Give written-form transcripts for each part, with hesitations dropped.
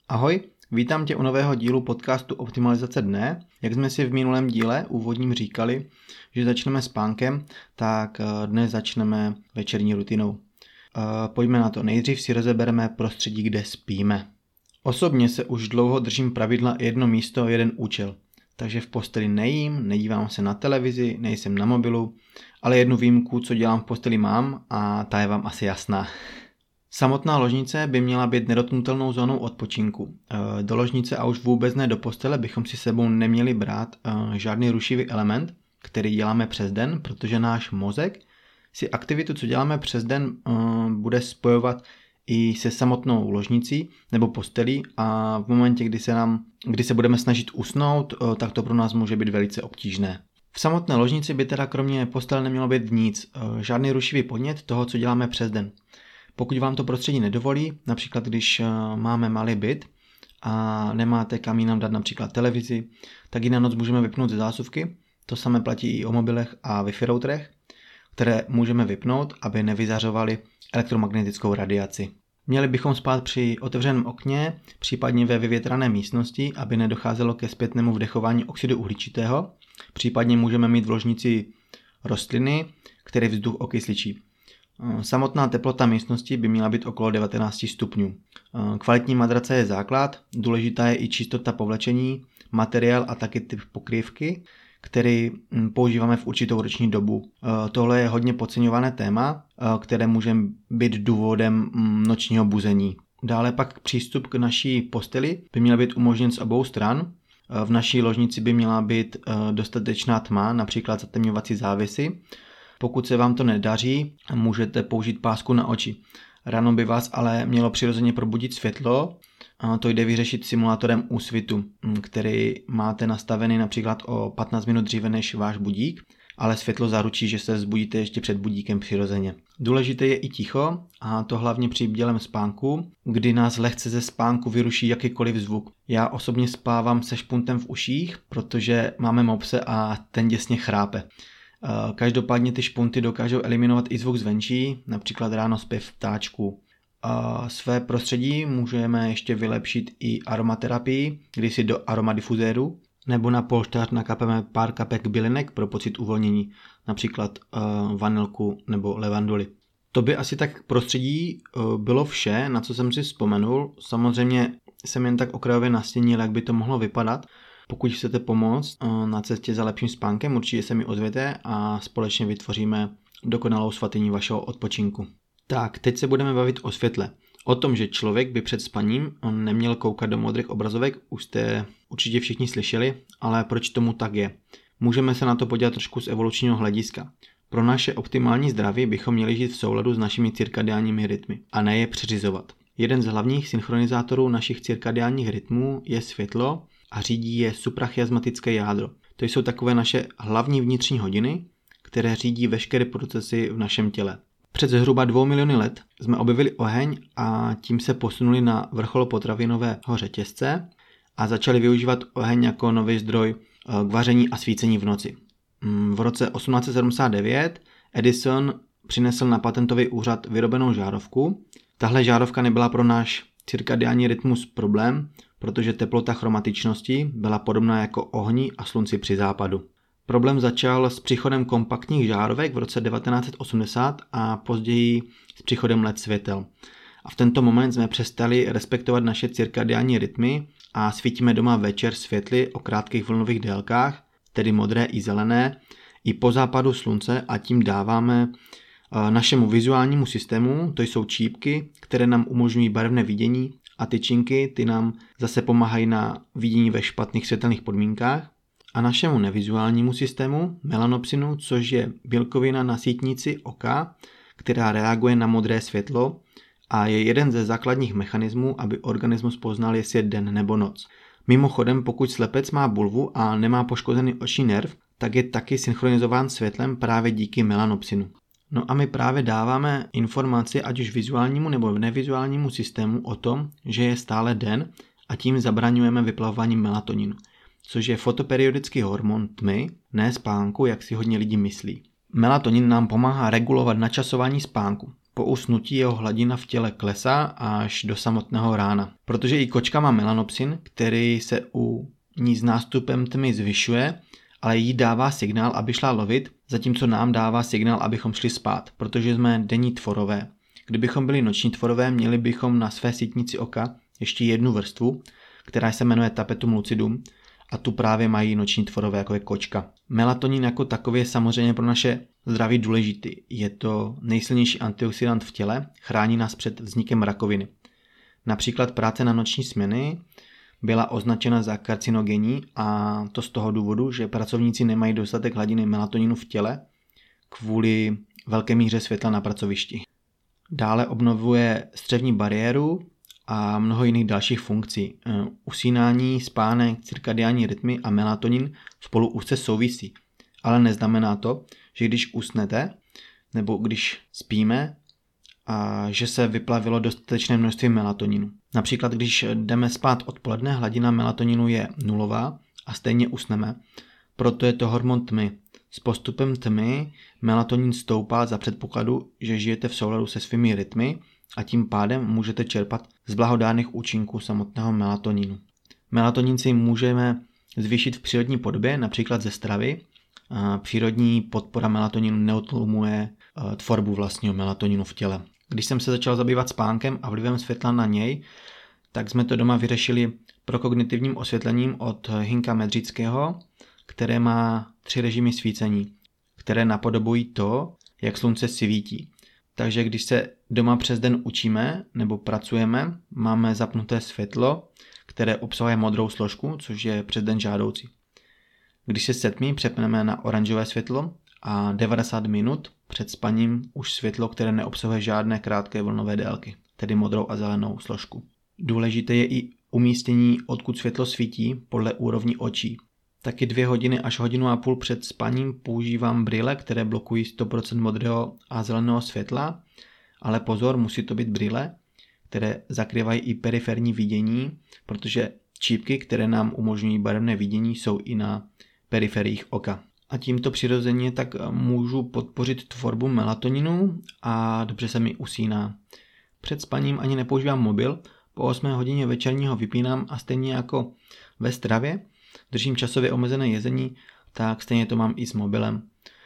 Ahoj, vítám tě u nového dílu podcastu Optimalizace dne. Jak jsme si v minulém díle úvodním říkali, že začneme spánkem, tak dnes začneme večerní rutinou. Pojďme na to. Nejdřív si rozebereme prostředí, kde spíme. Osobně se už dlouho držím pravidla jedno místo, jeden účel. Takže v posteli nejím, nedívám se na televizi, nejsem na mobilu, ale jednu výjimku, co dělám v posteli mám a ta je vám asi jasná. Samotná ložnice by měla být nedotknutelnou zónou odpočinku. Do ložnice a už vůbec ne do postele bychom si sebou neměli brát žádný rušivý element, který děláme přes den, protože náš mozek si aktivitu, co děláme přes den, bude spojovat i se samotnou ložnicí nebo postelí a v momentě, kdy se budeme snažit usnout, tak to pro nás může být velice obtížné. V samotné ložnici by teda kromě postele nemělo být nic, žádný rušivý podnět toho, co děláme přes den. Pokud vám to prostředí nedovolí, například když máme malý byt a nemáte kam jinam dát například televizi, tak ji na noc můžeme vypnout ze zásuvky. To samé platí i o mobilech a Wi-Fi routerech, které můžeme vypnout, aby nevyzařovaly elektromagnetickou radiaci. Měli bychom spát při otevřeném okně, případně ve vyvětrané místnosti, aby nedocházelo ke zpětnému vdechování oxidu uhličitého. Případně můžeme mít v ložnici rostliny, které vzduch okysličí. Samotná teplota místnosti by měla být okolo 19 stupňů. Kvalitní madrace je základ, důležitá je i čistota povlečení, materiál a taky typ pokrývky, který používáme v určitou roční dobu. Tohle je hodně podceňované téma, které může být důvodem nočního buzení. Dále pak přístup k naší posteli by měl být umožněn z obou stran. V naší ložnici by měla být dostatečná tma, například zatemňovací závěsy. Pokud se vám to nedaří, můžete použít pásku na oči. Ráno by vás ale mělo přirozeně probudit světlo. To jde vyřešit simulátorem úsvitu, který máte nastavený například o 15 minut dříve než váš budík, ale světlo zaručí, že se vzbudíte ještě před budíkem přirozeně. Důležité je i ticho, a to hlavně při bdělém spánku, kdy nás lehce ze spánku vyruší jakýkoliv zvuk. Já osobně spávám se špuntem v uších, protože máme mopse a ten děsně chrápe. Každopádně ty špunty dokážou eliminovat i zvuk zvenčí, například ráno zpěv ptáčků. Své prostředí můžeme ještě vylepšit i aromaterapii, kdy si do aromadifuzéru nebo na polštář nakapeme pár kapek bylinek pro pocit uvolnění, například vanilku nebo levanduly. To by asi tak prostředí bylo vše, na co jsem si vzpomenul. Samozřejmě jsem jen tak okrajově nastínil, jak by to mohlo vypadat. Pokud chcete pomoct na cestě za lepším spánkem, určitě se mi ozvěte a společně vytvoříme dokonalou svatyni vašeho odpočinku. Tak, teď se budeme bavit o světle. O tom, že člověk by před spaním neměl koukat do modrých obrazovek, už jste určitě všichni slyšeli, ale proč tomu tak je? Můžeme se na to podívat trošku z evolučního hlediska. Pro naše optimální zdraví bychom měli žít v souladu s našimi cirkadiánními rytmy a ne je přeřizovat. Jeden z hlavních synchronizátorů našich cirkadiánních rytmů je světlo a řídí je suprachiasmatické jádro. To jsou takové naše hlavní vnitřní hodiny, které řídí veškeré procesy v našem těle. Před zhruba 2 miliony let jsme objevili oheň a tím se posunuli na vrchol potravinového řetězce a začali využívat oheň jako nový zdroj k vaření a svícení v noci. V roce 1879 Edison přinesl na patentový úřad vyrobenou žárovku. Tahle žárovka nebyla pro náš cirkadiánní rytmus problém, protože teplota chromatičnosti byla podobná jako ohni a slunci při západu. Problém začal s příchodem kompaktních žárovek v roce 1980 a později s příchodem LED světel. A v tento moment jsme přestali respektovat naše cirkadiánní rytmy a svítíme doma večer světly o krátkých vlnových délkách, tedy modré i zelené, i po západu slunce a tím dáváme našemu vizuálnímu systému, to jsou čípky, které nám umožňují barevné vidění, a tyčinky, ty nám zase pomáhají na vidění ve špatných světelných podmínkách. A našemu nevizuálnímu systému, melanopsinu, což je bílkovina na sítnici oka, která reaguje na modré světlo a je jeden ze základních mechanismů, aby organismus poznal, jestli je den nebo noc. Mimochodem, pokud slepec má bulvu a nemá poškozený oční nerv, tak je taky synchronizován světlem právě díky melanopsinu. No a my právě dáváme informaci ať už vizuálnímu nebo nevizuálnímu systému o tom, že je stále den a tím zabraňujeme vyplavování melatoninu, což je fotoperiodický hormon tmy, ne spánku, jak si hodně lidí myslí. Melatonin nám pomáhá regulovat načasování spánku. Po usnutí jeho hladina v těle klesá až do samotného rána. Protože i kočka má melanopsin, který se u ní s nástupem tmy zvyšuje, ale jí dává signál, aby šla lovit, zatímco nám dává signál, abychom šli spát, protože jsme denní tvorové. Kdybychom byli noční tvorové, měli bychom na své sítnici oka ještě jednu vrstvu, která se jmenuje tapetum lucidum, a tu právě mají noční tvorové, jako je kočka. Melatonin jako takový je samozřejmě pro naše zdraví důležitý. Je to nejsilnější antioxidant v těle, chrání nás před vznikem rakoviny. Například práce na noční směny byla označena za karcinogenní, a to z toho důvodu, že pracovníci nemají dostatek hladiny melatoninu v těle kvůli velké míře světla na pracovišti. Dále obnovuje střevní bariéru a mnoho jiných dalších funkcí. Usínání, spánek, cirkadiální rytmy a melatonin spolu úzce souvisí. Ale neznamená to, že když usnete nebo když spíme, a že se vyplavilo dostatečné množství melatoninu. Například když jdeme spát odpoledne, hladina melatoninu je nulová a stejně usneme. Proto je to hormon tmy. S postupem tmy melatonin stoupá za předpokladu, že žijete v souladu se svými rytmy a tím pádem můžete čerpat z blahodárných účinků samotného melatoninu. Melatonin si můžeme zvýšit v přírodní podobě, například ze stravy. Přírodní podpora melatoninu neutlumuje tvorbu vlastního melatoninu v těle. Když jsem se začal zabývat spánkem a vlivem světla na něj, tak jsme to doma vyřešili prokognitivním osvětlením od Hinka Medřického, které má 3 režimy svícení, které napodobují to, jak slunce svítí. Takže když se doma přes den učíme nebo pracujeme, máme zapnuté světlo, které obsahuje modrou složku, což je přes den žádoucí. Když se setmí, přepneme na oranžové světlo a 90 minut před spaním už světlo, které neobsahuje žádné krátké vlnové délky, tedy modrou a zelenou složku. Důležité je i umístění, odkud světlo svítí podle úrovní očí. Taky 2 hodiny až 1,5 hodiny před spaním používám brýle, které blokují 100% modrého a zeleného světla, ale pozor, musí to být brýle, které zakrývají i periferní vidění, protože čípky, které nám umožňují barevné vidění, jsou i na periferiích oka. A tímto přirozeně tak můžu podpořit tvorbu melatoninu a dobře se mi usíná. Před spaním ani nepoužívám mobil, po 8 hodině večerního vypínám a stejně jako ve stravě držím časově omezené jezení, tak stejně to mám i s mobilem.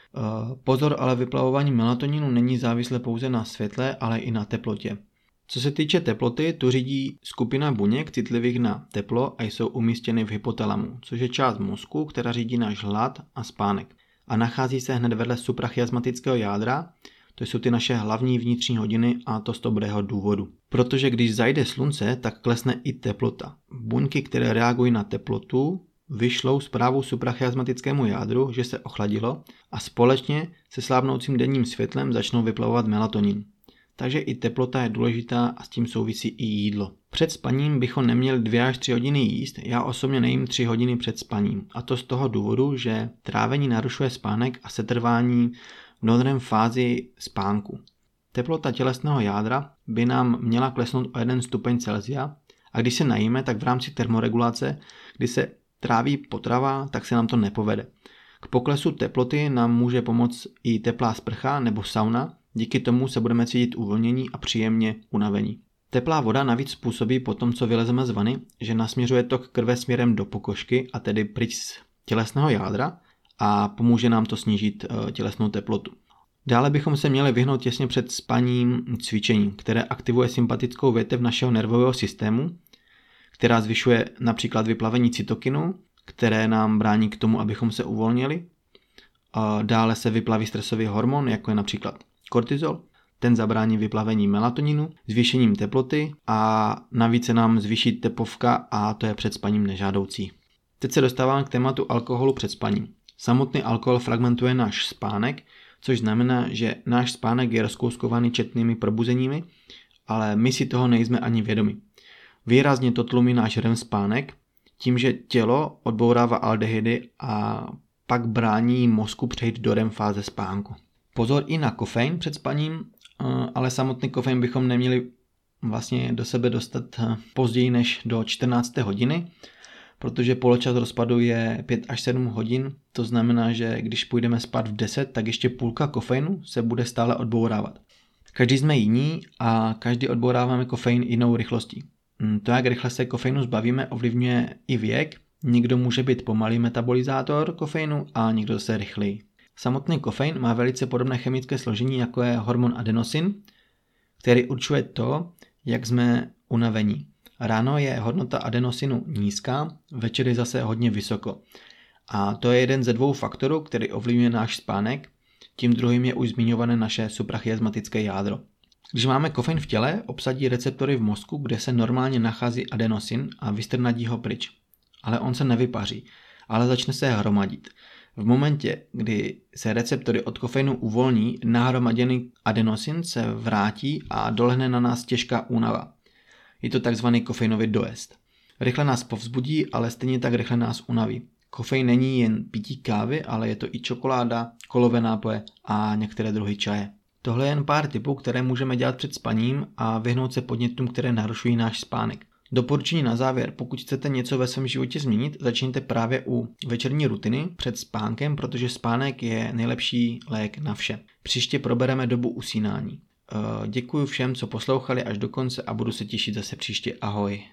Pozor, ale vyplavování melatoninu není závislé pouze na světle, ale i na teplotě. Co se týče teploty, tu řídí skupina buněk citlivých na teplo a jsou umístěny v hypotalamu, což je část mozku, která řídí náš hlad a spánek. A nachází se hned vedle suprachiasmatického jádra, to jsou ty naše hlavní vnitřní hodiny, a to z dobrého důvodu. Protože když zajde slunce, tak klesne i teplota. Buňky, které reagují na teplotu, vyšlou zprávu suprachiasmatickému jádru, že se ochladilo, a společně se slábnoucím denním světlem začnou vyplavovat melatonin. Takže i teplota je důležitá a s tím souvisí i jídlo. Před spaním bychom neměli 2 až 3 hodiny jíst, já osobně nejím 3 hodiny před spaním. A to z toho důvodu, že trávení narušuje spánek a setrvání v norné fázi spánku. Teplota tělesného jádra by nám měla klesnout o 1 stupeň Celsia a když se najíme, tak v rámci termoregulace, kdy se tráví potrava, tak se nám to nepovede. K poklesu teploty nám může pomoct i teplá sprcha nebo sauna, díky tomu se budeme cítit uvolnění a příjemně unavení. Teplá voda navíc způsobí po tom, co vylezeme z vany, že nasměřuje tok krve směrem do pokožky a tedy pryč z tělesného jádra a pomůže nám to snížit tělesnou teplotu. Dále bychom se měli vyhnout těsně před spaním cvičení, které aktivuje sympatickou větev našeho nervového systému, která zvyšuje například vyplavení cytokinu, které nám brání k tomu, abychom se uvolnili. Dále se vyplaví stresový hormon, jako je například kortizol. Ten zabrání vyplavení melatoninu, zvýšením teploty a navíc se nám zvýší tepovka a to je před spaním nežádoucí. Teď se dostáváme k tématu alkoholu před spaním. Samotný alkohol fragmentuje náš spánek, což znamená, že náš spánek je rozkouskovaný četnými probuzeními, ale my si toho nejsme ani vědomi. Výrazně to tlumí náš REM spánek, tím, že tělo odbourává aldehydy a pak brání mozku přejít do REM fáze spánku. Pozor i na kofein před spaním, ale samotný kofein bychom neměli vlastně do sebe dostat později než do 14. hodiny, protože poločas rozpadu je 5 až 7 hodin, to znamená, že když půjdeme spát v 10, tak ještě půlka kofeinu se bude stále odbourávat. Každý jsme jiní a každý odbouráváme kofein jinou rychlostí. To, jak rychle se kofeinu zbavíme, ovlivňuje i věk. Někdo může být pomalý metabolizátor kofeinu a někdo zase rychlý. Samotný kofein má velice podobné chemické složení, jako je hormon adenosin, který určuje to, jak jsme unavení. Ráno je hodnota adenosinu nízká, večer je zase hodně vysoko. A to je jeden ze 2 faktorů, který ovlivňuje náš spánek. Tím druhým je už zmiňované naše suprachiasmatické jádro. Když máme kofein v těle, obsadí receptory v mozku, kde se normálně nachází adenosin a vystrnadí ho pryč. Ale on se nevypaří, ale začne se hromadit. V momentě, kdy se receptory od kofeinu uvolní, nahromaděný adenosin se vrátí a dolehne na nás těžká únava. Je to takzvaný kofeinový dojezd. Rychle nás povzbudí, ale stejně tak rychle nás unaví. Kofein není jen pití kávy, ale je to i čokoláda, kolové nápoje a některé druhy čaje. Tohle je jen pár tipů, které můžeme dělat před spaním a vyhnout se podnětům, které narušují náš spánek. Doporučení na závěr: pokud chcete něco ve svém životě změnit, začněte právě u večerní rutiny před spánkem, protože spánek je nejlepší lék na vše. Příště probereme dobu usínání. Děkuji všem, co poslouchali až do konce a budu se těšit zase příště. Ahoj.